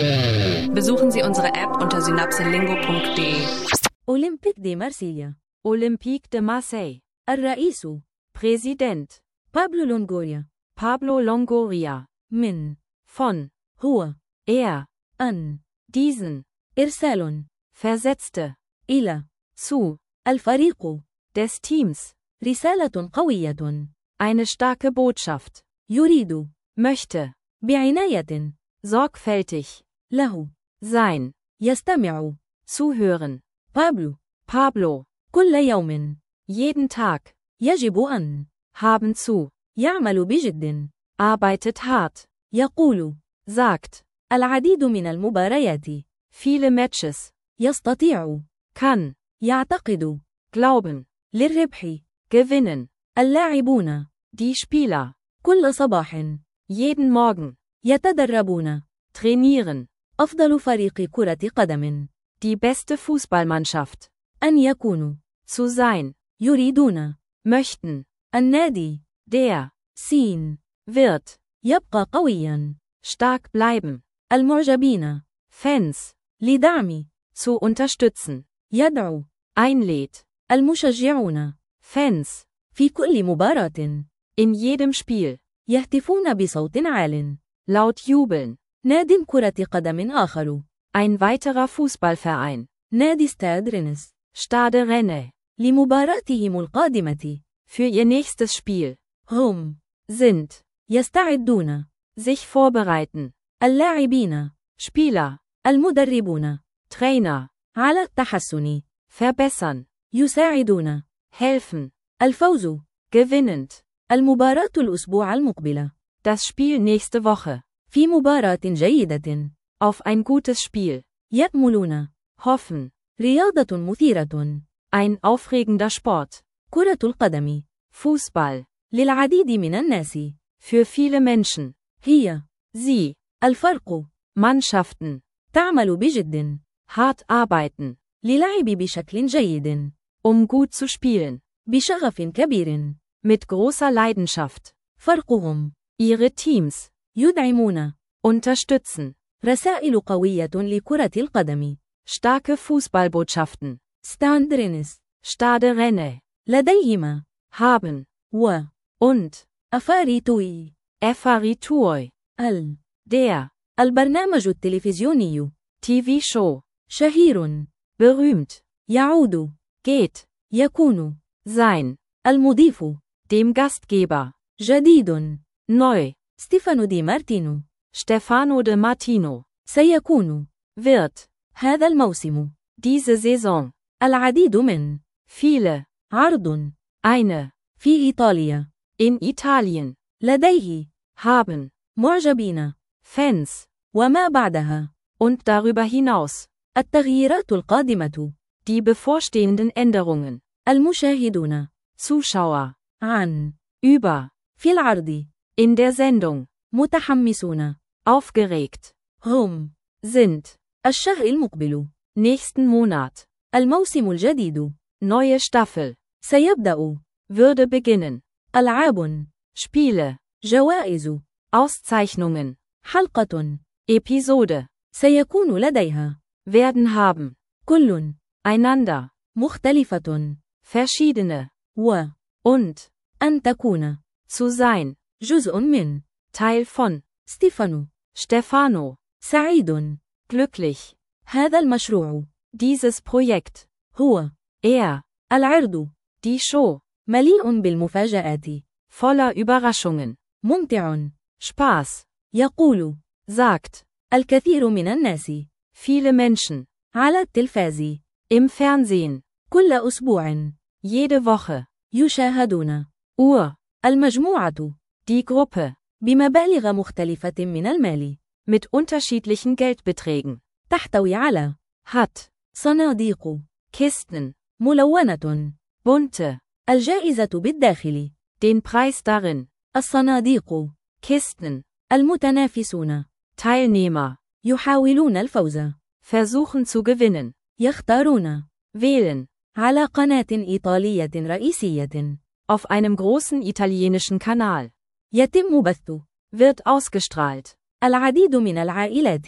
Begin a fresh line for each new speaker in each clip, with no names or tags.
Besuchen Sie unsere App unter synapselingo.de.
Olympique de Marseille.
Olympique de Marseille.
الرئيس
Präsident.
بابلو لونغوريا.
Pablo Longoria.
من
Von.
هو
Er.
أن
Diesen.
إرسال
Versetzte.
إلى
Zu.
الفريق
Des Teams.
رسالة قوية
Eine starke Botschaft.
يريد
Möchte.
بعناية
Sorgfältig.
له
Sein.
يستمع
Zuhören.
Pablo كل يوم
Jeden Tag.
يجب أن
Haben zu.
يعمل بجد
Arbeitet hart.
يقول
Sagt.
العديد من المباريات
Viele Matches.
يستطيع
Kann.
يعتقد
Glauben.
للربح
Gewinnen.
اللاعبون
Die Spieler.
كل صباح
Jeden Morgen.
يتدربون
Trainieren.
أفضل فريق كرة قدم
Die beste Fußballmannschaft.
أن يكونوا
Zu sein.
يريدون
Möchten.
النادي
Der.
سين
Wird.
يبقى قويا
Stark bleiben.
المعجبين
Fans.
لدعم
Zu unterstützen.
يدعو
Einlädt.
المشجعون
Fans.
في كل مباراة
In jedem Spiel.
يهتفون بصوت عال
Laut jubeln.
ناد كرة قدم آخر
Ein weiterer Fußballverein.
نادي ستاد رينس
Stade Renne.
لمباراتهم القادمة
Für ihr nächstes Spiel.
هم
Sind.
يستعدون
Sich vorbereiten.
اللاعبين
Spieler.
المدربون
Trainer.
على التحسن
Verbessern.
يساعدون
Helfen.
الفوز
Gewinnend.
المباراة الأسبوع المقبل
Das Spiel nächste Woche.
في مباراة جيدة
Auf ein gutes Spiel.
يأملون
Hoffen.
رياضة مثيرة
Ein aufregender Sport.
كرة القدم
Fußball.
للعديد من الناس
Für viele Menschen.
هي
Sie.
الفرق
Mannschaften.
تعمل بجد
Hart arbeiten.
للعب بشكل جيد
Gut zu spielen.
بشغف كبير
Mit großer Leidenschaft.
فرقهم
Ihre Teams.
يدعمون
Unterstützen.
رسائل قوية لكرة القدم
Starke Fußballbotschaften.
ستاند رينس
Stade Renne.
لديهما
Haben.
و
Und.
أفاريتوي
Effaritui. Der.
البرنامج التلفزيوني
TV Show.
شهير
Berühmt.
يعود
Geht.
يكون
Sein.
المضيف
Dem Gastgeber.
جديد
Neu.
ستيفانو دي مارتينو
Stefano de Martino.
سيكون
Wird.
هذا الموسم
Diese Saison.
العديد من
Viele.
عرض
Eine.
في إيطاليا
In Italien.
لديه
Haben.
معجبين
Fans.
وما بعدها
Und darüber hinaus.
التغييرات القادمة
Die bevorstehenden Änderungen.
المشاهدون
Zuschauer.
عن
Über.
في العرض
In der Sendung.
متحمسون
Aufgeregt.
هم
Sind.
الشهر المقبل
Nächsten Monat.
الموسم الجديد
Neue Staffel.
سيبدأ
Würde beginnen.
ألعاب
Spiele.
جوائز
Auszeichnungen.
حلقة
Episode.
سيكون لديها
Werden haben.
كل
Einander.
مختلفة
Verschiedene.
و
Und.
أن تكون
Zu sein.
جزء من
Teil von.
ستيفانو
Stefano.
سعيد
Glücklich.
هذا المشروع
Dieses Projekt.
هو
Er.
العرض
Die Show.
مليء بالمفاجآت
Voller Überraschungen.
ممتع
Spaß.
يقول
Sagt.
الكثير من الناس
Viele Menschen.
على التلفاز
Im Fernsehen.
كل أسبوع
Jede Woche.
يشاهدون المجموعة
Die Gruppe.
بمبالغ مختلفة من المال
Mit unterschiedlichen Geldbeträgen.
تحتوي على
Hat.
صناديق
Kisten.
ملونة
Bunte.
الجائزة بالداخل
Den Preis darin.
الصناديق
Kisten.
المتنافسون
Teilnehmer.
يحاولون الفوز
Versuchen zu gewinnen.
يختارون
Wählen.
على قناة إيطالية رئيسية
Auf einem großen italienischen Kanal.
يتم بث
Wird ausgestrahlt.
العديد من العائلات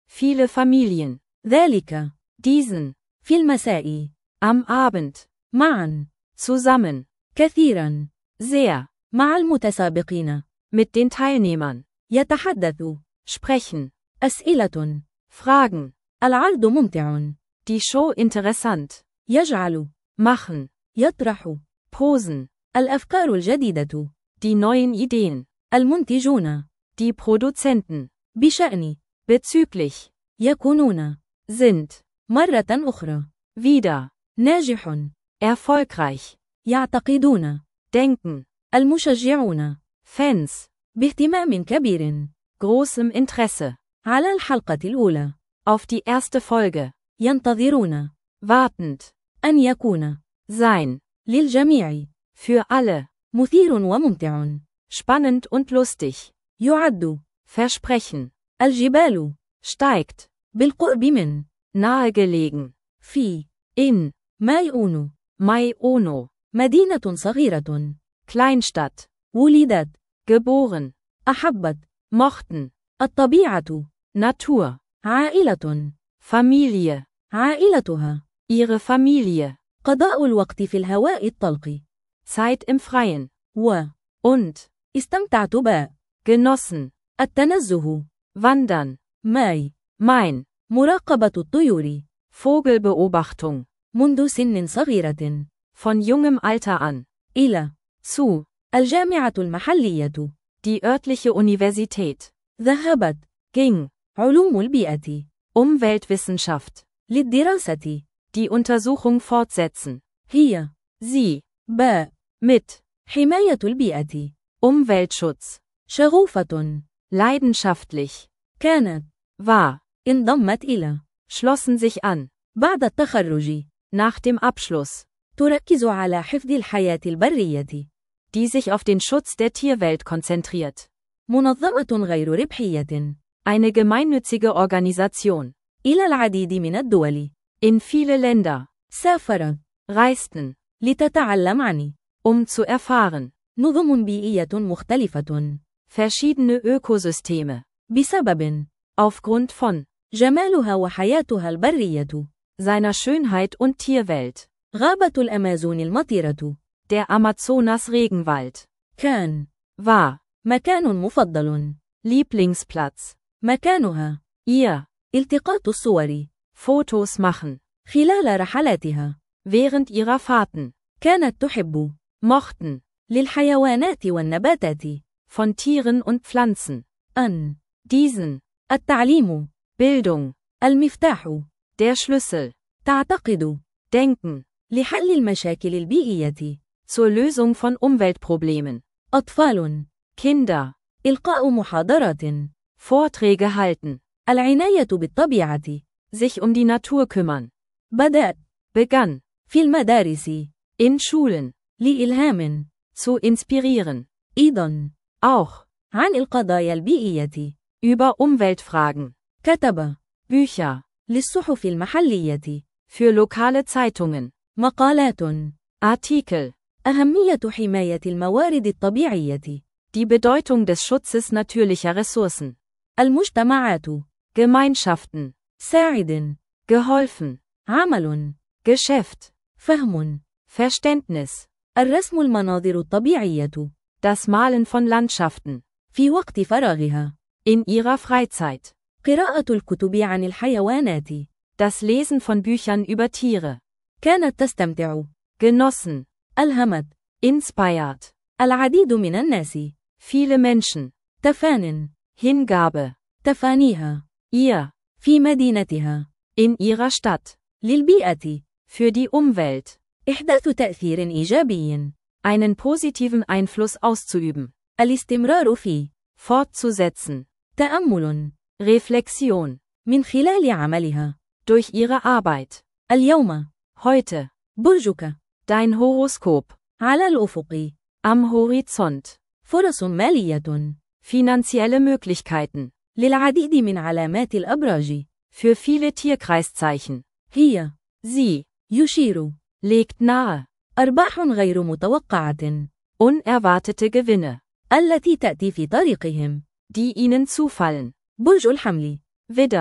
Viele Familien.
ذلك.
Diesen.
في المساء.
Am Abend.
معا.
Zusammen.
كثيرا.
Sehr.
مع المتسابقين.
Mit den Teilnehmern.
يتحدث.
Sprechen.
أسئلة.
Fragen.
العرض ممتع.
Die Show interessant.
يجعل.
Machen.
يطرح.
Posen.
الأفكار الجديدة.
Die neuen Ideen.
المنتجون.
Die Produzenten.
بشأن.
Bezüglich.
يكونون.
Sind.
مرة أخرى.
Wieder.
ناجح.
Erfolgreich.
يعتقدون.
Denken.
المشجعون.
Fans.
باهتمام كبير.
Großem Interesse.
على الحلقة الأولى.
Auf die erste Folge.
ينتظرون.
Wartend.
أن يكون.
Sein.
للجميع.
Für alle.
مثير وممتع.
Spannend und lustig.
يعد.
Versprechen.
الجبال.
Steigt.
بالقرب من.
Nahegelegen.
في.
In.
مايؤون.
Mai Ono.
مدينة صغيرة.
Kleinstadt.
ولدت.
Geboren.
أحبت.
Mochten.
الطبيعة.
Natur.
عائلة.
Familie.
عائلتها.
Ihre Familie.
قضاء الوقت في الهواء الطلق.
Zeit im Freien.
و.
Und.
استمتعت باء.
Genossen.
التنزه.
Wandern.
ماي.
Mein.
مراقبة الطيور.
Vogelbeobachtung.
منذ سن صغيرة.
Von jungem Alter an.
إلى.
Zu.
الجامعة المحلية.
Die örtliche Universität.
ذهبت.
Ging.
علوم البيئة.
Umweltwissenschaft.
للدراسة.
Die Untersuchung fortsetzen.
هي.
Sie.
باء.
Mit.
حماية البيئة.
Umweltschutz.
شغوفة.
Leidenschaftlich.
كانت.
War.
انضمت إلى.
Schlossen sich an.
بعد التخرج.
Nach dem Abschluss.
تركز على حفظ الحياة البرية.
Die sich auf den Schutz der Tierwelt konzentriert.
منظمة غير ربحية.
Eine gemeinnützige Organisation.
إلى العديد من الدول.
In viele Länder.
سافرت.
Reisten.
لتتعلم عن.
Zu erfahren.
نظم بيئية مختلفة.
Verschiedene Ökosysteme.
بسبب.
Aufgrund von.
جمالها وحياتها البرية.
Seiner Schönheit und Tierwelt.
غابة الأمازون المطيرة.
Der Amazonas Regenwald.
كان.
War.
مكان مفضل.
Lieblingsplatz.
مكانها.
Ihr.
التقاط الصور.
Fotos machen.
خلال رحلاتها.
Während ihrer Fahrten.
كانت تحب.
Mochten.
للحيوانات والنباتات.
Von Tieren und Pflanzen.
أن.
Diesen.
التعليم.
Bildung.
المفتاح.
Der Schlüssel.
تعتقد.
Denken.
لحل المشاكل البيئية.
Zur Lösung von Umweltproblemen.
أطفال.
Kinder.
إلقاء محاضرات.
Vorträge halten.
العناية بالطبيعة.
Sich um die Natur kümmern.
بدأت.
Begann.
في المدارس.
In Schulen.
لإلهام.
Zu inspirieren.
أيضا.
Auch.
عن القضايا البيئية.
Über Umweltfragen.
كتب.
Bücher.
للصحف المحلية.
Für lokale Zeitungen.
مقالات.
Artikel.
أهمية حماية الموارد الطبيعية.
Die Bedeutung des Schutzes natürlicher Ressourcen.
المجتمعات.
Gemeinschaften.
ساعد.
Geholfen.
عمل.
Geschäft.
فهم.
Verständnis.
الرسم المناظر الطبيعية.
Das Malen von Landschaften.
في وقت فراغها.
In ihrer Freizeit.
قراءة الكتب عن الحيوانات.
Das Lesen von Büchern über Tiere.
كانت تستمتع.
Genossen.
ألهمت.
Inspired.
العديد من الناس.
Viele Menschen.
تفان.
Hingabe.
تفانيها.
Ihr.
في مدينتها.
In ihrer Stadt.
للبيئة.
Für die Umwelt.
إحداث تأثير إيجابي.
Einen positiven Einfluss auszuüben.
الاستمرار في.
Fortzusetzen.
تأمل.
Reflexion.
من خلال عملها.
Durch ihre Arbeit.
اليوم.
Heute.
برجك.
Dein Horoskop.
على الأفق.
Am Horizont.
فرص مالية.
Finanzielle Möglichkeiten.
للعديد من علامات الأبراج.
Für viele Tierkreiszeichen.
هي.
Sie.
يشير.
Legt nahe.
أرباح غير متوقعة.
Unerwartete Gewinne.
التي تأتي في طريقهم.
Die ihnen zufallen.
برج الحمل.
Widder.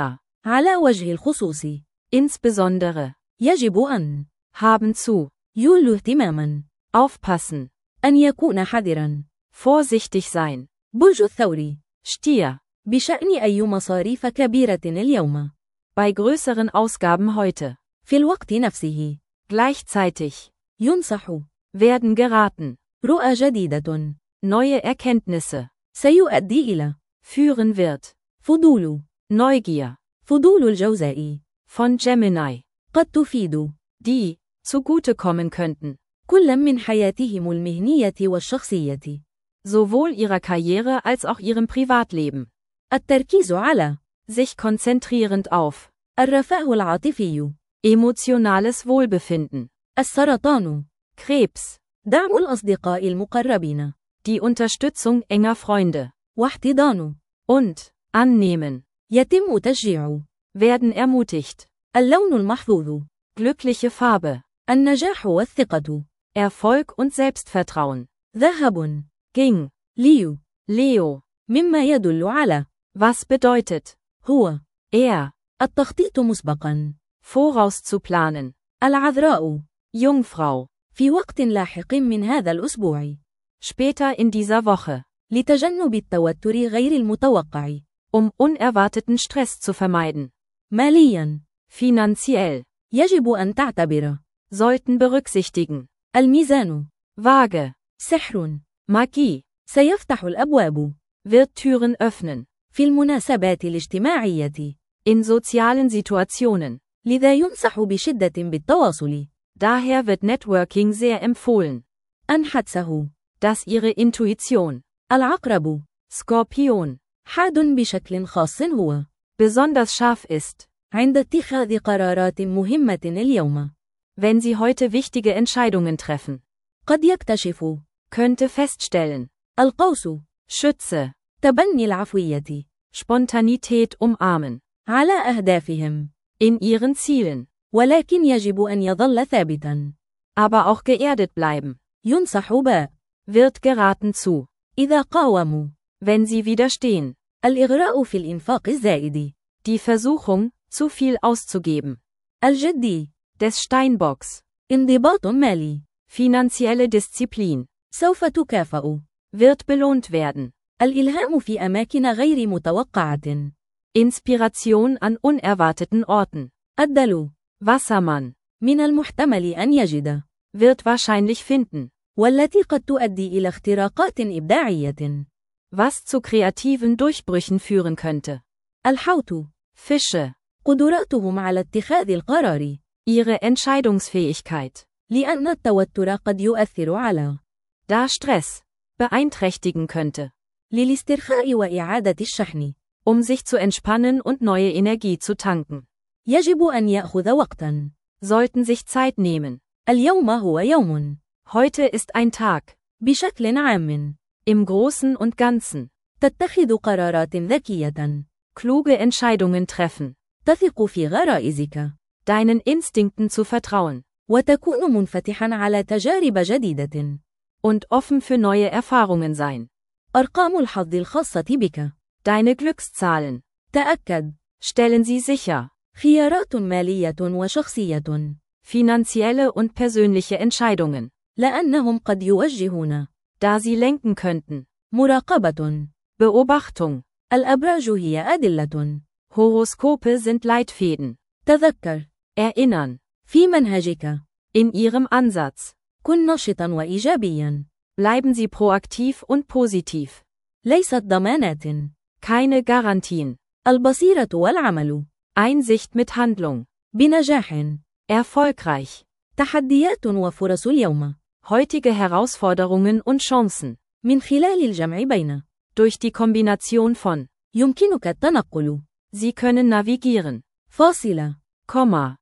على وجه الخصوص.
Insbesondere.
يجب أن.
Haben zu.
يولوا اهتماما.
Aufpassen.
أن يكون حذرا.
Vorsichtig sein.
برج الثور.
Stier.
بشأن أي مصاريف كبيرة اليوم.
Bei größeren Ausgaben heute.
في الوقت نفسه.
Gleichzeitig.
ينصح.
Werden geraten.
رؤى جديدة.
Neue Erkenntnisse.
سيؤدي إلى.
Führen wird.
فضول.
Neugier.
فضول الجوزاء.
Von Gemini.
قد تفيد.
Die zugutekommen könnten.
كل من حياتهم المهنية والشخصية.
Sowohl ihrer Karriere als auch ihrem Privatleben.
التركيز على.
Sich konzentrierend auf.
الرفاه العاطفي.
Emotionales Wohlbefinden.
السرطان.
Krebs.
دعم الأصدقاء المقربين.
Die Unterstützung enger Freunde.
واحتضان.
Und annehmen.
يتم تشجيع.
Werden ermutigt.
اللون المحظوظ.
Glückliche Farbe.
النجاح والثقة.
Erfolg und Selbstvertrauen.
ذهب.
Ging.
ليو.
Leo.
مما يدل على.
Was bedeutet?
هو.
Er.
التخطيط مسبقا.
Vorauszuplanen.
العذراء.
Jungfrau.
في وقت لاحق من هذا الأسبوع.
Später in dieser Woche.
لتجنب التوتر غير المتوقع.
Unerwarteten Stress zu vermeiden.
ماليا.
Finanziell.
يجب أن تعتبر.
Sollten berücksichtigen.
الميزان.
Waage.
سحر.
Magie.
سيفتح الأبواب.
Wird Türen öffnen.
في المناسبات الاجتماعية.
In sozialen Situationen.
لذا ينصح بشدة بالتواصل.
Daher wird Networking sehr empfohlen.
أن حدسه.
Dass ihre Intuition.
العقرب.
Skorpion.
حاد بشكل خاص هو.
Besonders scharf ist.
عند اتخاذ قرارات مهمة اليوم.
Wenn sie heute wichtige Entscheidungen treffen.
قد يكتشف.
Könnte feststellen.
القوس.
Schütze.
تبني العفوية.
Spontanität umarmen.
على أهدافهم.
In ihren Zielen.
ولكن يجب أن يظل ثابتا.
Aber auch geerdet bleiben.
ينصح باء.
Wird geraten zu.
إذا قاوموا.
Wenn sie widerstehen.
الإغراء في الإنفاق الزائد.
Die Versuchung, zu viel auszugeben.
الجدي.
Des Steinbocks.
انضباط مالي.
Finanzielle Disziplin.
سوف تكافأ.
Wird belohnt werden.
الإلهام في أماكن غير متوقعة.
Inspiration an unerwarteten Orten.
الدلو.
Wassermann.
من المحتمل أن يجد.
Wird wahrscheinlich finden.
والتي قد تؤدي إلى اختراقات إبداعية.
Was zu kreativen Durchbrüchen führen könnte.
الحوت.
Fische.
قدراتهم على اتخاذ القرار.
Ihre Entscheidungsfähigkeit.
لأن التوتر قد يؤثر على.
Da Stress beeinträchtigen könnte.
للاسترخاء وإعادة الشحن.
Sich zu entspannen und neue Energie zu tanken.
يجب أن يأخذ وقتا.
Sollten sich Zeit nehmen.
اليوم هو يوم.
Heute ist ein Tag.
بشكل عام.
Im Großen und Ganzen.
تتخذ قرارات ذكية.
Kluge Entscheidungen treffen.
تثق في غرائزك.
Deinen Instinkten zu vertrauen.
وتكون منفتحا على تجارب جديدة.
Und offen für neue Erfahrungen sein.
أرقام الحظ الخاصة بك.
Deine Glückszahlen.
تأكد.
Stellen Sie sicher.
خيارات مالية وشخصية.
Finanzielle und persönliche Entscheidungen.
لأنهم قد يوجهون.
Da sie lenken könnten.
مراقبة.
Beobachtung.
الأبراج هي أدلة.
Horoskope sind Leitfäden.
تذكر.
Erinnern.
في منهجك.
In Ihrem Ansatz.
كن نشطا وإيجابيا.
Bleiben Sie proaktiv und positiv.
ليست ضمانات.
Keine Garantien.
البصيرة والعمل.
Einsicht mit Handlung.
بنجاح.
Erfolgreich.
تحديات وفرص اليوم.
Heutige Herausforderungen und Chancen.
من خلال الجمع بين.
Durch die Kombination von.
يمكنك التنقل.
Sie können navigieren.
فاصلة.
Komma.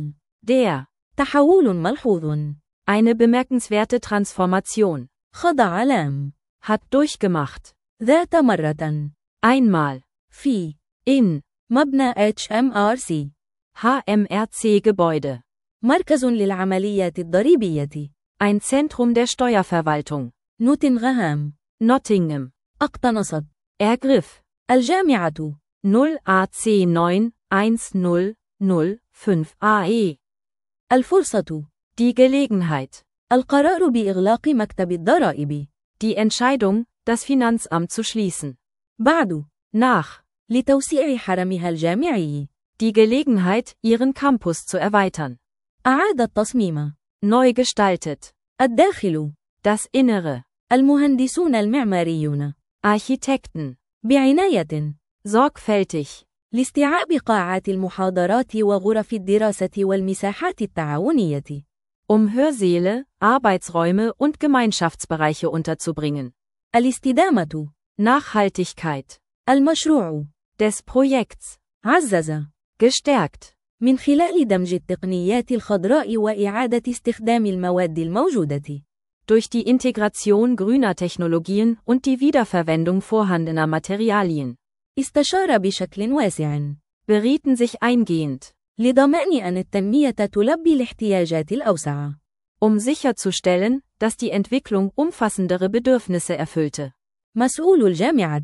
Der.
تحول ملحوظ.
Eine bemerkenswerte Transformation.
خضع لام.
Hat durchgemacht.
ذات مرة.
Einmal.
في.
In.
مبنى HMRC.
HMRC-Gebäude.
مركز للعمليات الضريبية.
Ein Zentrum der Steuerverwaltung.
نوتنغهام.
Nottingham.
اقتنصت.
Ergriff.
الجامعة.
0AC9 1005 AE.
الفرصة.
Die Gelegenheit.
القرار بإغلاق مكتب الضرائب.
Die Entscheidung, das Finanzamt zu schließen.
بعد.
Nach.
لتوسيع حرمها الجامعي.
Die Gelegenheit, ihren Campus zu erweitern.
أعاد التصميم.
Neu gestaltet.
الداخل.
Das Innere.
المهندسون المعماريون.
Architekten.
بعناية.
Sorgfältig.
لاستيعاب قاعات المحاضرات وغرف الدراسة والمساحات التعاونية.
Hörsäle, Arbeitsräume und Gemeinschaftsbereiche unterzubringen.
الاستدامة.
Nachhaltigkeit.
المشروع.
Des Projekts.
عزز.
Gestärkt.
من خلال دمج التقنيات الخضراء وإعادة استخدام المواد الموجودة.
Durch die Integration grüner Technologien und die Wiederverwendung vorhandener Materialien.
استشار بشكل واسع.
Berieten sich eingehend.
لضمان أن التنمية تلبي الاحتياجات الأوسع.
Sicherzustellen, dass die Entwicklung umfassendere Bedürfnisse erfüllte.
مسؤول الجامعة.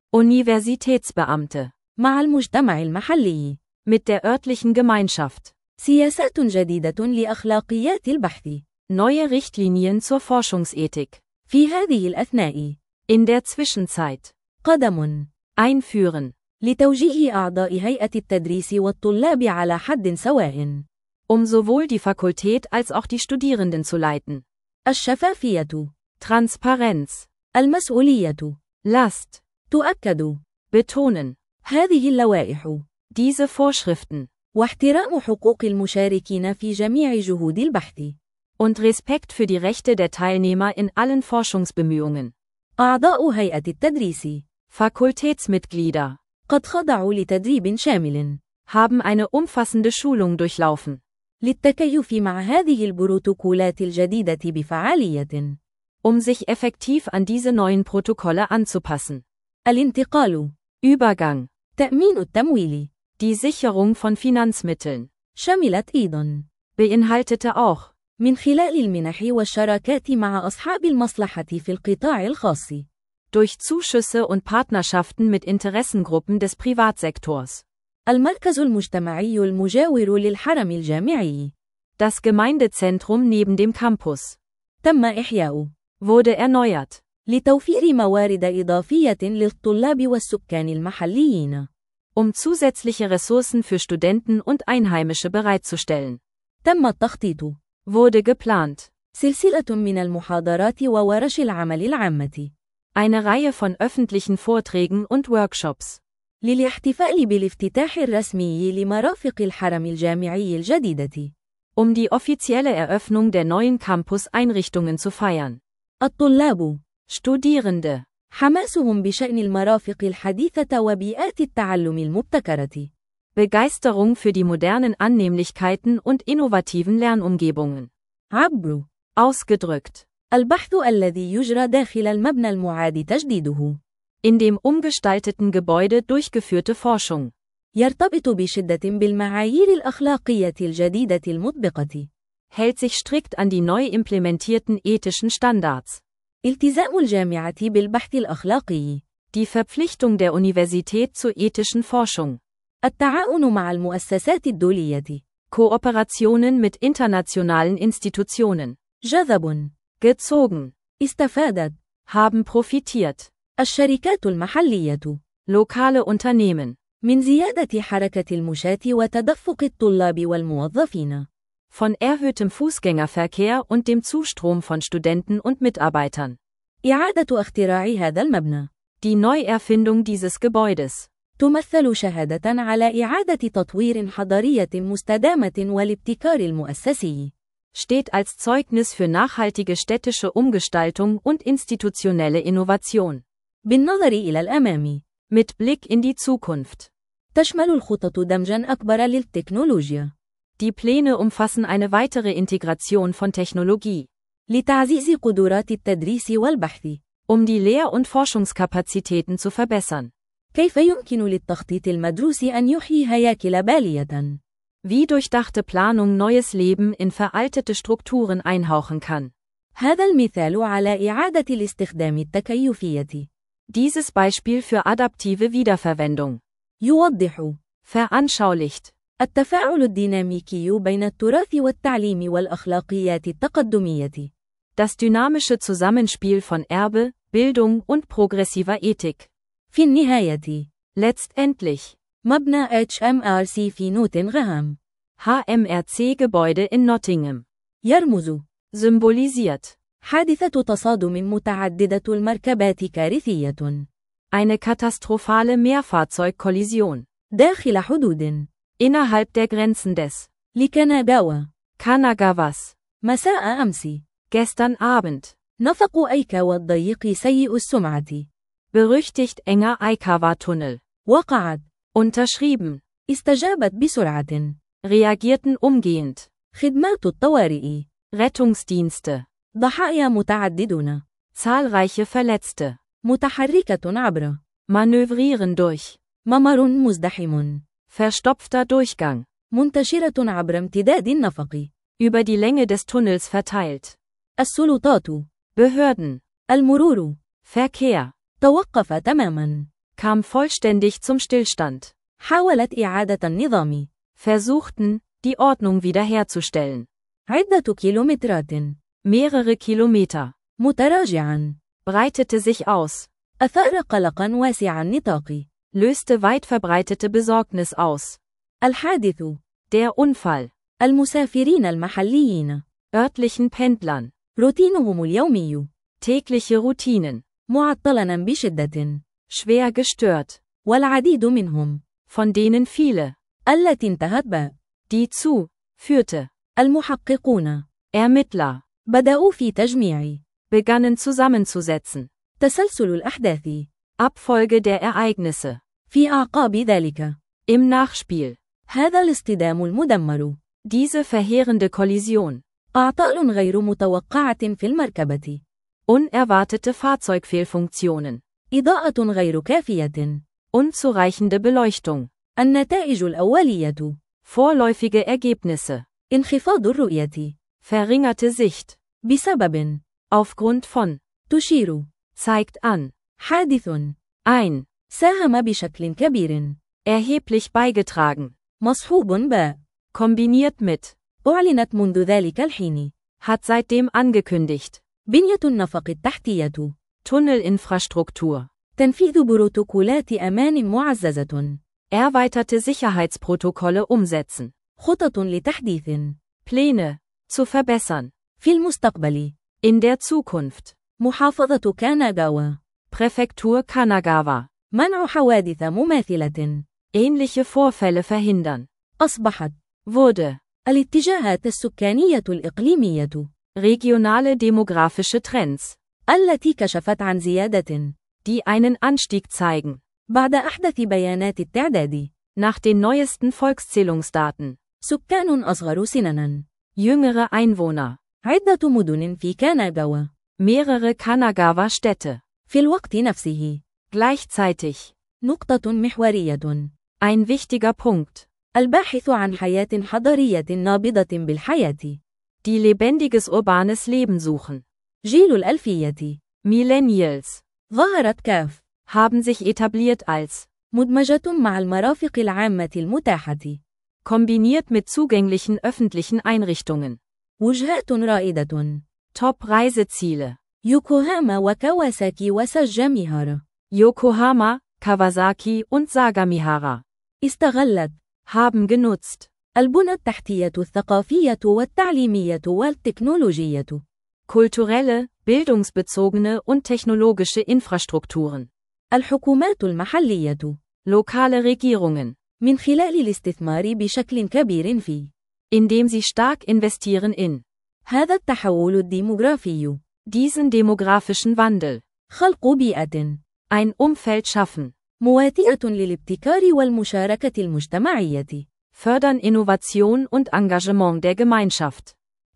Universitätsbeamte.
مع المجتمع المحلي.
Mit der örtlichen Gemeinschaft.
سياسات جديدة لأخلاقيات البحث.
Neue Richtlinien zur Forschungsethik.
في هذه الأثناء.
In der Zwischenzeit.
قدم.
Einführen.
لتوجيه أعضاء هيئة التدريس والطلاب على حد سواء.
Sowohl die Fakultät als auch die Studierenden zu leiten.
الشفافية.
Transparenz.
المسؤولية.
Last.
تؤكد.
Betonen.
هذه اللوائح.
Diese Vorschriften.
واحترام حقوق المشاركين في جميع جهود البحث.
Und Respekt für die Rechte der Teilnehmer in allen Forschungsbemühungen.
أعضاء هيئة التدريس.
Fakultätsmitglieder.
قد خضعوا لتدريب شامل.
Haben eine umfassende Schulung durchlaufen.
للتكيف مع هذه البروتوكولات الجديدة بفعالية.
Sich effektiv an diese neuen Protokolle anzupassen.
الانتقال.
Übergang.
تأمين التمويل.
Die Sicherung von Finanzmitteln.
شملت أيضاً.
Beinhaltete auch.
من خلال المنح والشراكات مع أصحاب المصلحة في القطاع الخاص.
Durch Zuschüsse und Partnerschaften mit Interessengruppen des Privatsektors.
المركز المجتمعي المجاور للحرم الجامعي.
Das Gemeindezentrum neben dem Campus.
تم إحياؤه.
Wurde erneuert.
لتوفير موارد إضافية للطلاب والسكان المحليين.
Zusätzliche Ressourcen für Studenten und Einheimische bereitzustellen.
تم التخطيط.
Wurde geplant.
سلسلة من المحاضرات وورش العمل العامة.
Eine Reihe von öffentlichen Vorträgen und Workshops.
للاحتفال بالافتتاح الرسمي لمرافق الحرم الجامعي الجديدة.
Die offizielle Eröffnung der neuen Campus-Einrichtungen zu feiern.
الطلاب.
Studierende.
حماسهم بشأن المرافق الحديثة وبيئات التعلم المبتكرة.
Begeisterung für die modernen Annehmlichkeiten und innovativen Lernumgebungen.
عبر.
Ausgedrückt.
البحث الذي يجرى داخل المبنى المعاد تجديده.
In dem umgestalteten Gebäude durchgeführte Forschung.
يرتبط بشدة بالمعايير الأخلاقية الجديدة المطبقة.
Hält sich strikt an die neu implementierten ethischen Standards.
التزام الجامعة بالبحث الأخلاقي.
Die Verpflichtung der Universität zur ethischen Forschung.
التعاون مع المؤسسات الدولية.
Kooperationen mit internationalen Institutionen.
جذب.
Gezogen.
استفادت.
Haben profitiert.
الشركات المحلية.
Lokale Unternehmen.
من زيادة حركة المشاة وتدفق الطلاب والموظفين.
Von erhöhtem Fußgängerverkehr und dem Zustrom von Studenten und Mitarbeitern.
إعادة اختراع هذا المبنى.
Die Neuerfindung dieses Gebäudes.
تمثل شهادة على إعادة تطوير حضارية مستدامة والابتكار المؤسسي.
Steht als Zeugnis für nachhaltige städtische Umgestaltung und institutionelle Innovation.
بالنظر إلى الأمام.
Mit Blick in die Zukunft.
تشمل الخطط دمجاً أكبر للتكنولوجيا.
Die Pläne umfassen eine weitere Integration von Technologie.
لتعزيز قدرات التدريس والبحث.
Die Lehr- und Forschungskapazitäten zu verbessern.
كيف يمكن للتخطيط المدروس أن يحيي هياكل بالية؟
Wie durchdachte Planung neues Leben in veraltete Strukturen einhauchen kann.
هذا المثال على إعادة الاستخدام التكيفية.
Dieses Beispiel für adaptive Wiederverwendung.
يوضح.
veranschaulicht.
التفاعل الديناميكي بين التراث والتعليم والأخلاقيات التقدمية.
Das dynamische Zusammenspiel von Erbe, Bildung und progressiver Ethik.
في النهاية،
Letztendlich.
مبنى HMRC في نوتنغهام
HMRC-Gebäude in Nottingham.
يرمز
Symbolisiert.
حادثة تصادم متعددة المركبات كارثية
Eine katastrophale Mehrfahrzeugkollision.
داخل حدود
Innerhalb der Grenzen des
لكاناغاوا
Kanagawas.
مساء أمس.
Gestern Abend.
نفق أيكاوا الضيق سيء السمعة.
Berüchtigt enger Aikawa-Tunnel.
وقعت.
Unterschrieben.
استجابت بسرعة.
Reagierten umgehend.
خدمات الطوارئ.
Rettungsdienste.
ضحايا متعددون.
Zahlreiche Verletzte.
متحركة عبر.
Manövrieren durch.
ممر مزدحم.
Verstopfter Durchgang.
منتشرة عبر امتداد النفق.
Über die Länge des Tunnels verteilt.
السلطات.
Behörden.
المرور.
Verkehr.
توقف تماما.
Kam vollständig zum Stillstand.
حاولت إعادة النظام.
Versuchten, die Ordnung wiederherzustellen.
عدة كيلومترات.
Mehrere Kilometer.
متراجعا.
Breitete sich aus.
أثار قلقا واسع النطاق.
Löste weit verbreitete Besorgnis aus.
الحادث.
Der Unfall.
المسافرين المحليين.
Örtlichen Pendlern.
روتينهم اليومي.
Tägliche Routinen.
معطلا بشدة.
Schwer gestört.
والعديد منهم.
Von denen viele.
التي انتهت ب.
Die zu. Führte.
المحققون.
Ermittler.
بدأوا في تجميع.
Begannen zusammenzusetzen.
تسلسل الأحداث.
Abfolge der Ereignisse.
في أعقاب ذلك.
Im Nachspiel.
هذا الاصطدام المدمر.
Diese verheerende Kollision.
أعطال غير متوقعة في المركبة.
Unerwartete Fahrzeugfehlfunktionen.
إضاءة غير كافية.
Unzureichende Beleuchtung.
النتائج الأولية.
Vorläufige Ergebnisse.
انخفاض الرؤية.
Verringerte Sicht.
بسبب.
Aufgrund von.
تشير.
Zeigt an.
حادث.
Ein.
ساهم بشكل كبير.
Erheblich beigetragen.
مصحوب ب.
Kombiniert mit.
أعلنت منذ ذلك الحين.
Hat seitdem angekündigt.
بنية النفق التحتية.
Tunnelinfrastruktur.
تنفيذ بروتوكولات أمان معززة.
Erweiterte Sicherheitsprotokolle umsetzen.
خطط لتحديث.
Pläne. Zu verbessern.
في المستقبل.
In der Zukunft.
محافظة كاناغاوا.
Präfektur Kanagawa.
منع حوادث مماثلة.
Ähnliche Vorfälle verhindern.
أصبحت.
Wurde.
الاتجاهات السكانية الإقليمية.
Regionale demografische Trends.
التي كشفت عن زيادة.
Die einen Anstieg zeigen.
بعد أحدث بيانات التعداد.
Nach den neuesten Volkszählungsdaten.
سكان أصغر سناً.
Jüngere Einwohner.
عدة مدن في كاناغاوا.
Mehrere Kanagawa-Städte.
في الوقت نفسه.
Gleichzeitig.
نقطة محورية.
Ein wichtiger Punkt.
الباحث عن حياة حضرية نابضة بالحياة.
Die lebendiges urbanes Leben suchen.
جيل الألفية.
Millennials.
ظهرت كاف.
Haben sich etabliert als.
مدمجة مع المرافق العامة المتاحة.
Kombiniert mit zugänglichen öffentlichen Einrichtungen.
وجهات رائدة.
Top-Reiseziele.
يوكوهاما وكواساكي وساجاميهارا.
Yokohama, Kawasaki und Sagamihara.
استغلت.
Haben genutzt.
البنى التحتية الثقافية والتعليمية والتكنولوجية.
Kulturelle, bildungsbezogene und technologische Infrastrukturen.
الحكومات المحلية.
Lokale Regierungen.
من خلال الاستثمار بشكل كبير في.
Indem sie stark investieren in.
هذا التحول الديموغرافي.
Diesen demografischen Wandel.
خلق بيئة.
Ein Umfeld schaffen.
مواتئة للابتكار والمشاركة المجتمعية.
Fördern Innovation und Engagement der Gemeinschaft.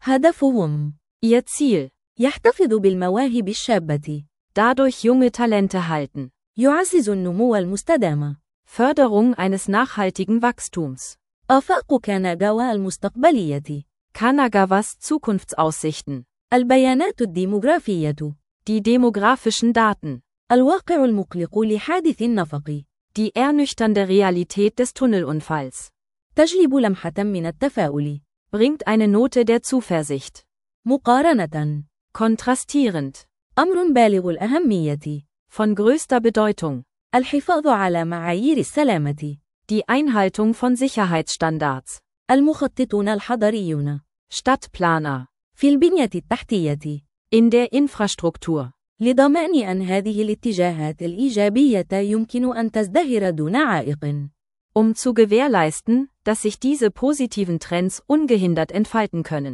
هدفهم.
Ihr Ziel.
يحتفظ بالمواهب الشابة.
Dadurch junge Talente halten.
يعزز النمو المستدام.
Förderung eines nachhaltigen Wachstums.
آفاق كاناغاوا المستقبلية.
Kanagawas Zukunftsaussichten.
البيانات الديموغرافية.
Die demografischen Daten.
الواقع المقلق لحادث النفق.
Die ernüchternde Realität des Tunnelunfalls
تجلب لمحة من التفاؤل.
bringt eine Note der Zuversicht.
مقارنة.
Kontrastierend.
أمر بالغ الأهمية.
Von größter Bedeutung.
الحفاظ على معايير السلامة.
Die Einhaltung von Sicherheitsstandards.
المخططون الحضريون.
Stadtplaner.
في البنية التحتية.
In der Infrastruktur.
لضمان أن هذه الاتجاهات الإيجابية يمكن أن تزدهر دون عائق.
Zu gewährleisten, dass sich diese positiven Trends ungehindert entfalten können.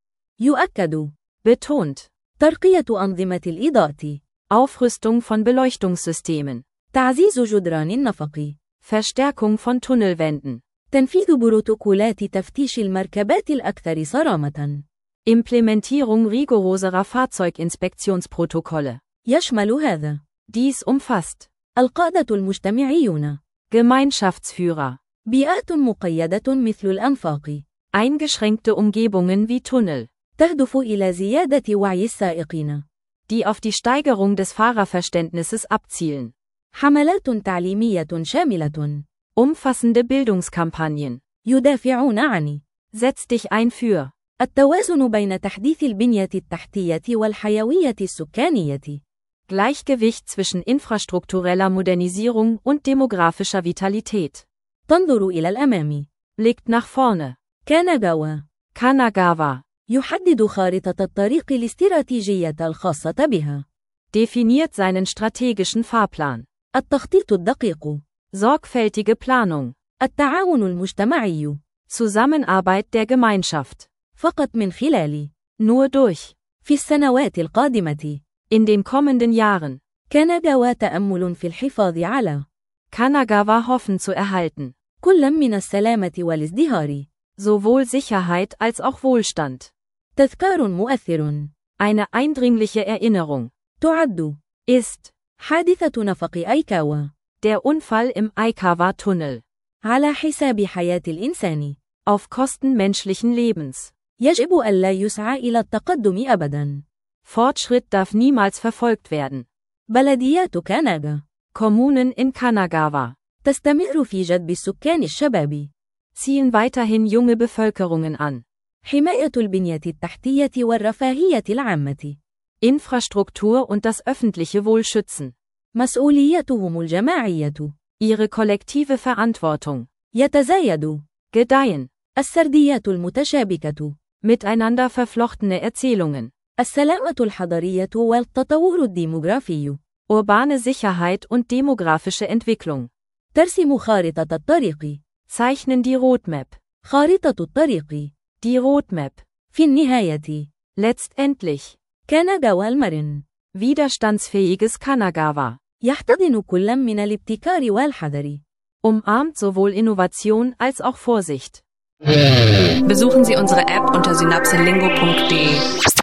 يؤكد.
Betont.
ترقية أنظمة الإضاءة.
Aufrüstung von Beleuchtungssystemen.
تعزيز جدران النفق.
Verstärkung von Tunnelwänden.
تنفيذ بروتوكولات تفتيش المركبات الأكثر صرامة.
Implementierung rigoroserer Fahrzeuginspektionsprotokolle.
يشمل هذا.
Dies umfasst
القادة المجتمعيون.
Gemeinschaftsführer.
بيئات مقيدة مثل الأنفاق.
Eingeschränkte Umgebungen wie Tunnel.
تهدف إلى زيادة وعي السائقين.
Die auf die Steigerung des Fahrerverständnisses abzielen.
حملات تعليمية شاملة.
Umfassende Bildungskampagnen.
يدافعون عن.
Setz dich ein für.
التوازن بين تحديث البنية التحتية والحيوية السكانية.
Gleichgewicht zwischen infrastruktureller Modernisierung und demografischer Vitalität.
تنظر إلى الأمام.
Blickt nach vorne.
كاناغاوا.
Kanagawa.
يحدد خارطة الطريق الاستراتيجية الخاصة بها.
Definiert seinen strategischen Fahrplan.
التخطيط الدقيق.
Sorgfältige Planung.
التعاون المجتمعي.
Zusammenarbeit der Gemeinschaft.
فقط من خلال.
Nur durch.
في السنوات القادمة.
In den kommenden Jahren.
كاناغاوا تأمل في الحفاظ على.
Kanagawa hoffen zu erhalten.
كل من السلامة والازدهار.
Sowohl Sicherheit als auch Wohlstand.
تذكار مؤثر.
Eine eindringliche Erinnerung.
تعد.
Ist.
حادثة نفق أيكاوا.
Der Unfall im Aikawa-Tunnel.
على حساب حياة الإنسان.
Auf Kosten menschlichen Lebens.
يجب ألا يسعى إلى التقدم أبدا.
Fortschritt darf niemals verfolgt werden.
بلديات كاناغا.
Kommunen in Kanagawa.
تستمر في جذب السكان الشباب.
Ziehen weiterhin junge Bevölkerungen an.
حماية البنية التحتية والرفاهية العامة.
Infrastruktur und das öffentliche Wohl schützen.
مسؤوليتهم الجماعية.
Ihre kollektive Verantwortung.
يتزايد.
Gedeihen.
السرديات المتشابكة.
Miteinander verflochtene Erzählungen.
السلامة الحضرية والتطور الديموغرافي.
Urbane Sicherheit und demografische Entwicklung.
ترسم خارطة الطريق.
Zeichnen die Roadmap.
خارطة الطريق.
Die Roadmap.
في النهاية.
Letztendlich.
كاناغاوا المرن.
Widerstandsfähiges Kanagawa.
يحتضن كل من الابتكار والحذر.
Umarmt sowohl Innovation als auch Vorsicht.
Besuchen Sie unsere App unter synapselingo.de.